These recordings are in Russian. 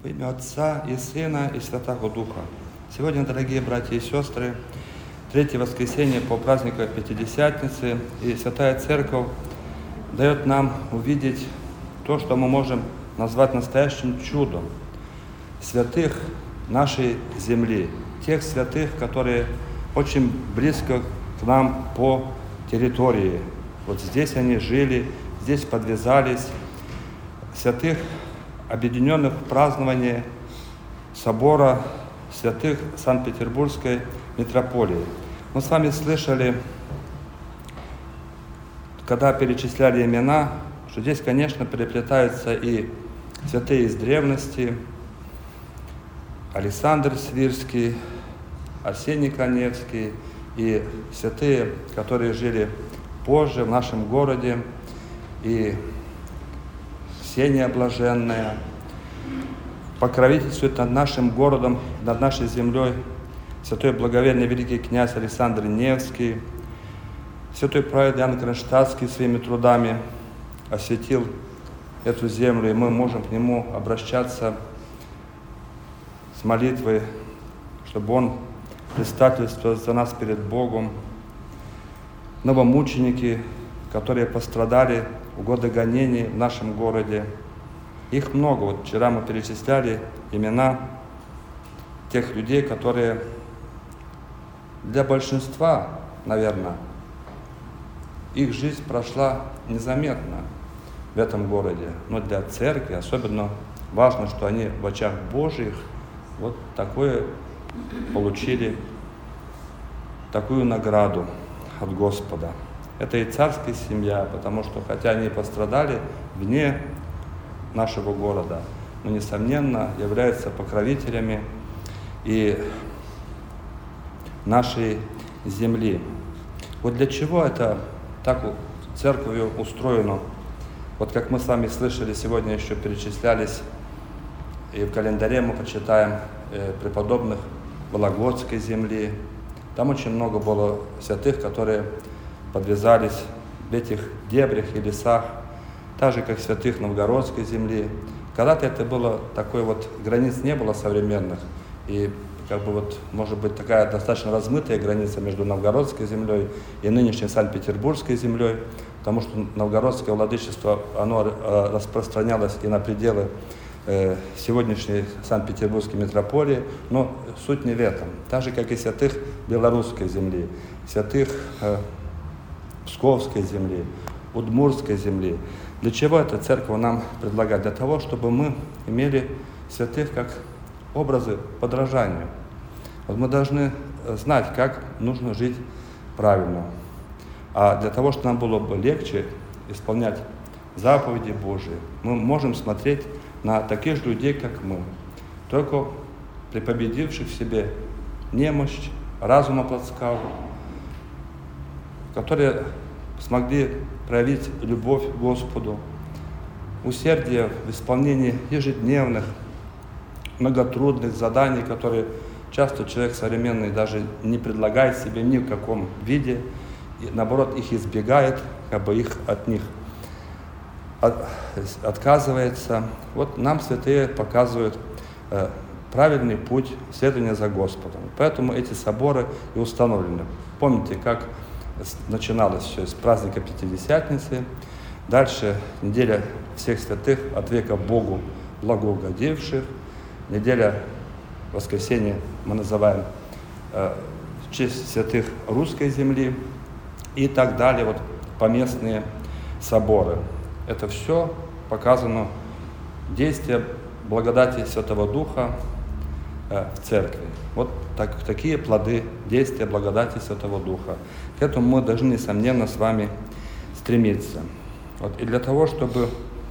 Во имя Отца и Сына и Святого Духа. Сегодня, дорогие братья и сестры, третье воскресенье по празднику Пятидесятницы, и Святая Церковь дает нам увидеть то, что мы можем назвать настоящим чудом святых нашей земли, тех святых, которые очень близко к нам по территории. Вот здесь они жили, здесь подвязались, святых, объединенных в праздновании собора святых Санкт-Петербургской митрополии. Мы с вами слышали, когда перечисляли имена, что здесь, конечно, переплетаются и святые из древности: Александр Свирский, Арсений Каневский, и святые, которые жили позже в нашем городе, и Ксения Блаженная. Покровительствует над нашим городом, над нашей землей святой благоверный великий князь Александр Невский. Святой праведный Иоанн Кронштадтский своими трудами осветил эту землю, и мы можем к нему обращаться с молитвой, чтобы он предстательствовал за нас перед Богом. Новомученики, которые пострадали в годы гонений в нашем городе. Их много. Вот вчера мы перечисляли имена тех людей, которые для большинства, наверное, их жизнь прошла незаметно в этом городе. Но для церкви особенно важно, что они в очах Божьих вот такое получили, такую награду от Господа. Это и царская семья, потому что, хотя они пострадали вне нашего города, но, несомненно, являются покровителями и нашей земли. Вот для чего это так церковью устроено? Вот как мы с вами слышали, сегодня еще перечислялись, и в календаре мы почитаем преподобных Вологодской земли. Там очень много было святых, которые подвязались в этих дебрях и лесах, так же, как святых Новгородской земли. Когда-то это было такой вот, границ не было современных, и как бы вот, может быть, такая достаточно размытая граница между Новгородской землей и нынешней Санкт-Петербургской землей, потому что новгородское владычество, оно распространялось и на пределы сегодняшней Санкт-Петербургской митрополии, но суть не в этом. Так же, как и святых Белорусской земли, святых Псковской земли, Удмуртской земли. Для чего эта церковь нам предлагает? Для того, чтобы мы имели святых как образы подражания. Вот мы должны знать, как нужно жить правильно. А для того, чтобы нам было бы легче исполнять заповеди Божии, мы можем смотреть на таких же людей, как мы, только при победивших в себе немощь, разума плотского, которые смогли проявить любовь к Господу, усердие в исполнении ежедневных, многотрудных заданий, которые часто человек современный даже не предлагает себе ни в каком виде, и наоборот их избегает, как бы их от них отказывается. Вот нам святые показывают правильный путь следования за Господом. Поэтому эти соборы и установлены. Помните, как начиналось все с праздника Пятидесятницы, дальше неделя всех святых от века Богу благоугодивших, неделя воскресенья мы называем в честь святых русской земли и так далее, вот поместные соборы. Это все показано действие благодати Святого Духа в церкви. Вот такие плоды действия благодати Святого Духа. К этому мы должны, несомненно, с вами стремиться. Вот. И для того, чтобы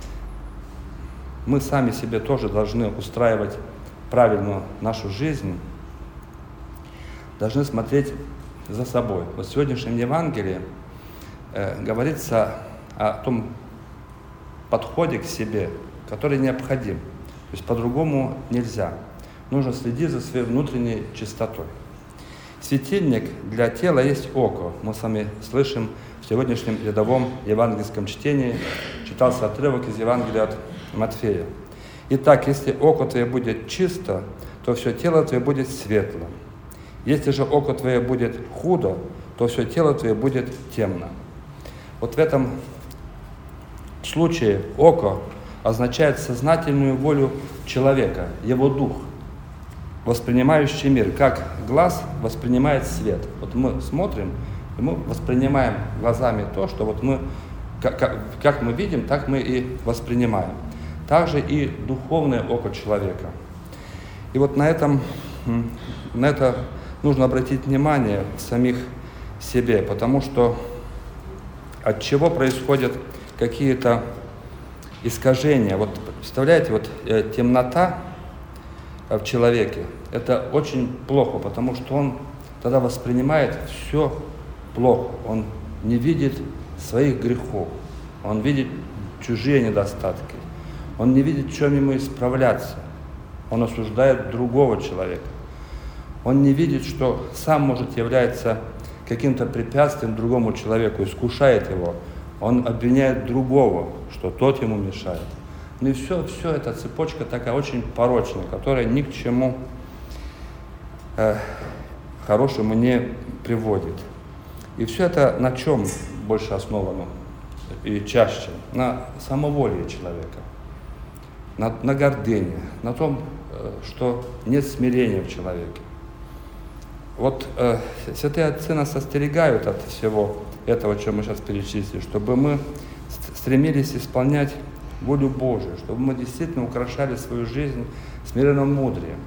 мы сами себе тоже должны устраивать правильно нашу жизнь, должны смотреть за собой. Вот в сегодняшнем Евангелии говорится о том подходе к себе, который необходим. То есть по-другому нельзя. Нужно следить за своей внутренней чистотой. Светильник для тела есть око. Мы с вами слышим в сегодняшнем рядовом евангельском чтении, читался отрывок из Евангелия от Матфея. Итак, если око твое будет чисто, то все тело твое будет светло. Если же око твое будет худо, то все тело твое будет темно. Вот в этом случае око означает сознательную волю человека, его дух, воспринимающий мир, как глаз воспринимает свет. Вот мы смотрим, и мы воспринимаем глазами то, что вот мы, как мы видим, так мы и воспринимаем. Также и духовное око человека. И вот на это нужно обратить внимание в самих себе, потому что от чего происходят какие-то искажения. Вот представляете, вот темнота в человеке, это очень плохо, потому что он тогда воспринимает все плохо. Он не видит своих грехов, он видит чужие недостатки, он не видит, в чем ему исправляться, он осуждает другого человека, он не видит, что сам может являться каким-то препятствием другому человеку, искушает его, он обвиняет другого, что тот ему мешает. Ну и все эта цепочка такая очень порочная, которая ни к чему хорошему не приводит. И все это на чем больше основано и чаще? На самоволии человека, на гордыне, на том, что нет смирения в человеке. Вот святые отцы нас остерегают от всего этого, что мы сейчас перечислили, чтобы мы стремились исполнять волю Божию, чтобы мы действительно украшали свою жизнь смиренным мудрием.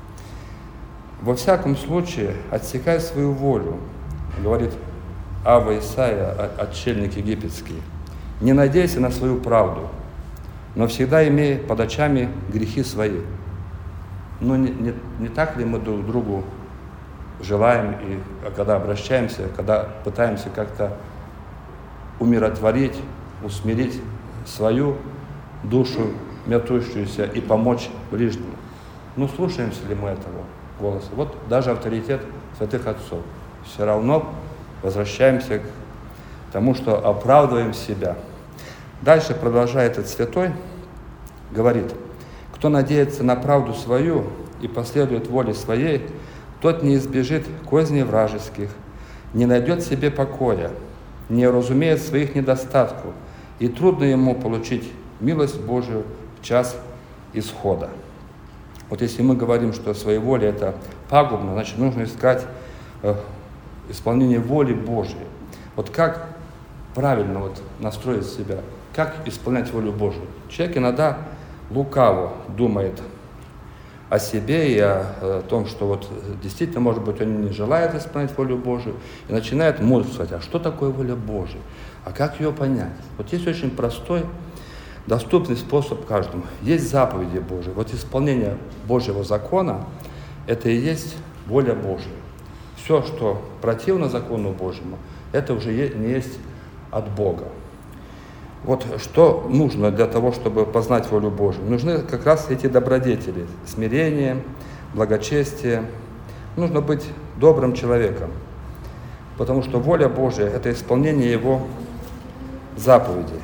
Во всяком случае, отсекай свою волю, говорит Авва Исаия, отшельник египетский. Не надейся на свою правду, но всегда имей под очами грехи свои. Но не так ли мы друг другу желаем, и когда обращаемся, когда пытаемся как-то умиротворить, усмирить свою душу мятущуюся и помочь ближнему? Ну, слушаемся ли мы этого голоса? Вот даже авторитет святых отцов. Все равно возвращаемся к тому, что оправдываем себя. Дальше продолжает этот святой, говорит: кто надеется на правду свою и последует воле своей, тот не избежит козней вражеских, не найдет себе покоя, не разумеет своих недостатков, и трудно ему получить милость Божию в час исхода. Вот если мы говорим, что своеволие это пагубно, значит нужно искать исполнение воли Божией. Вот как правильно вот настроить себя, как исполнять волю Божию? Человек иногда лукаво думает о себе и о том, что вот действительно, может быть, он не желает исполнять волю Божию, и начинает мудрствовать, а что такое воля Божия, а как ее понять? Вот есть очень простой, доступный способ каждому. Есть заповеди Божьи. Вот исполнение Божьего закона – это и есть воля Божия. Все, что противно закону Божьему, это уже не есть от Бога. Вот что нужно для того, чтобы познать волю Божию? Нужны как раз эти добродетели: смирение, благочестие. Нужно быть добрым человеком, потому что воля Божия – это исполнение Его заповедей.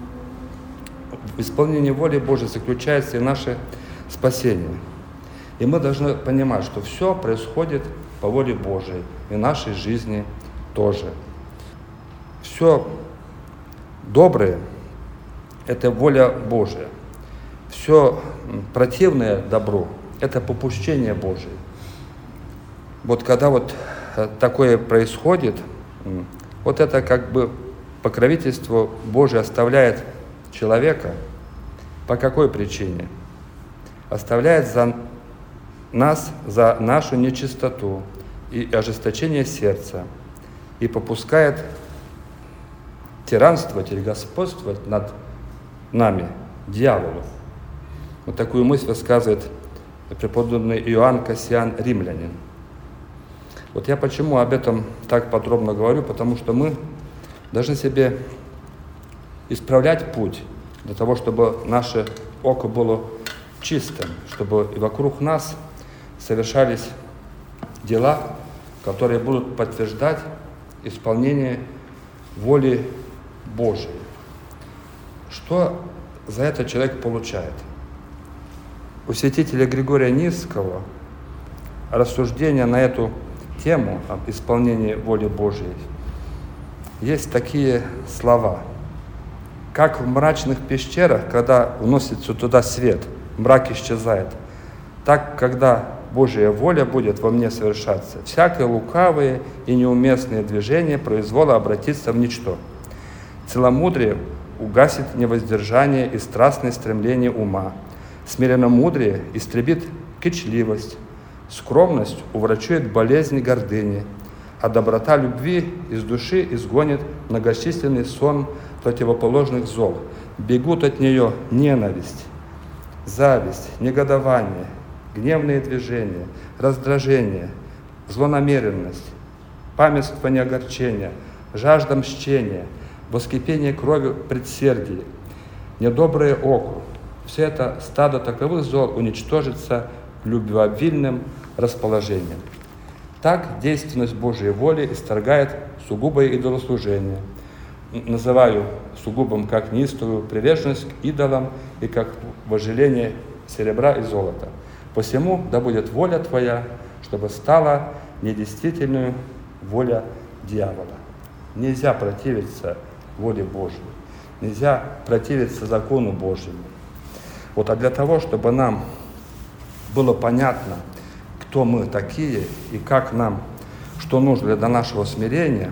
В исполнении воли Божией заключается и наше спасение. И мы должны понимать, что все происходит по воле Божией, и в нашей жизни тоже. Все доброе – это воля Божия. Все противное добру – это попущение Божие. Вот когда вот такое происходит, вот это как бы покровительство Божие оставляет человека. По какой причине? Оставляет за нас, за нашу нечистоту и ожесточение сердца, и попускает тиранствовать или господствовать над нами, дьяволу. Вот такую мысль высказывает преподобный Иоанн Кассиан Римлянин. Вот я почему об этом так подробно говорю, потому что мы должны себе исправлять путь для того, чтобы наше око было чистым, чтобы и вокруг нас совершались дела, которые будут подтверждать исполнение воли Божией. Что за это человек получает? У святителя Григория Нисского рассуждения на эту тему об исполнении воли Божьей есть такие слова. Как в мрачных пещерах, когда вносится туда свет, мрак исчезает, так, когда Божья воля будет во мне совершаться, всякое лукавые и неуместные движения произвола обратиться в ничто. Целомудрие угасит невоздержание и страстное стремление ума. Смиренномудрие истребит кичливость. Скромность уврачует болезнь гордыни, а доброта любви из души изгонит многочисленный сон противоположных зол. Бегут от нее ненависть, зависть, негодование, гневные движения, раздражение, злонамеренность, памятствование огорчения, жажда мщения, воскипение крови предсердий, недоброе око. Все это стадо таковых зол уничтожится любвеобильным расположением. Так действенность Божьей воли исторгает сугубое идолослужение. Называю сугубым как неистовую приверженность к идолам и как вожделение серебра и золота. Посему да будет воля Твоя, чтобы стала недействительную воля дьявола. Нельзя противиться воле Божьей, нельзя противиться закону Божьему. А для того, чтобы нам было понятно, кто мы такие и как нам, что нужно для нашего смирения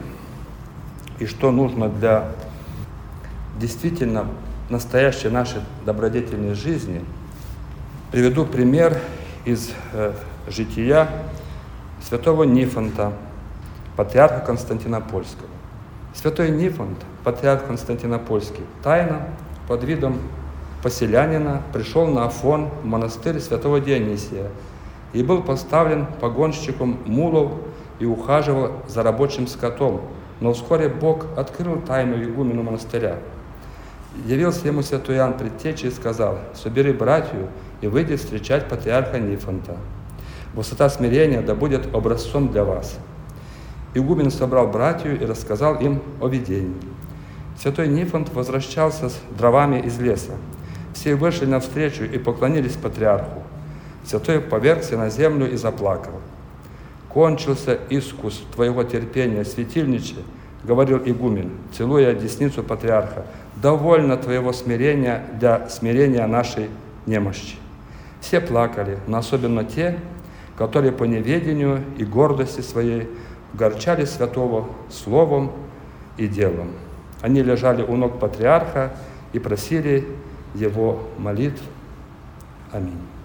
и что нужно для действительно настоящей нашей добродетельной жизни, приведу пример из жития святого Нифонта, патриарха Константинопольского. Святой Нифонт, патриарх Константинопольский, тайно под видом поселянина пришел на Афон в монастырь святого Дионисия и был поставлен погонщиком мулов и ухаживал за рабочим скотом. Но вскоре Бог открыл тайну игумену монастыря. Явился ему святой Иоанн Предтеча и сказал: «Собери братью и выйди встречать патриарха Нифонта. Высота смирения да будет образцом для вас». Игумен собрал братью и рассказал им о видении. Святой Нифонт возвращался с дровами из леса. Все вышли навстречу и поклонились патриарху. Святой повергся на землю и заплакал. «Кончился искус твоего терпения, светильниче, — говорил игумен, целуя десницу патриарха, — довольно твоего смирения для смирения нашей немощи». Все плакали, но особенно те, которые по неведению и гордости своей огорчали святого словом и делом. Они лежали у ног патриарха и просили его молитв. Аминь.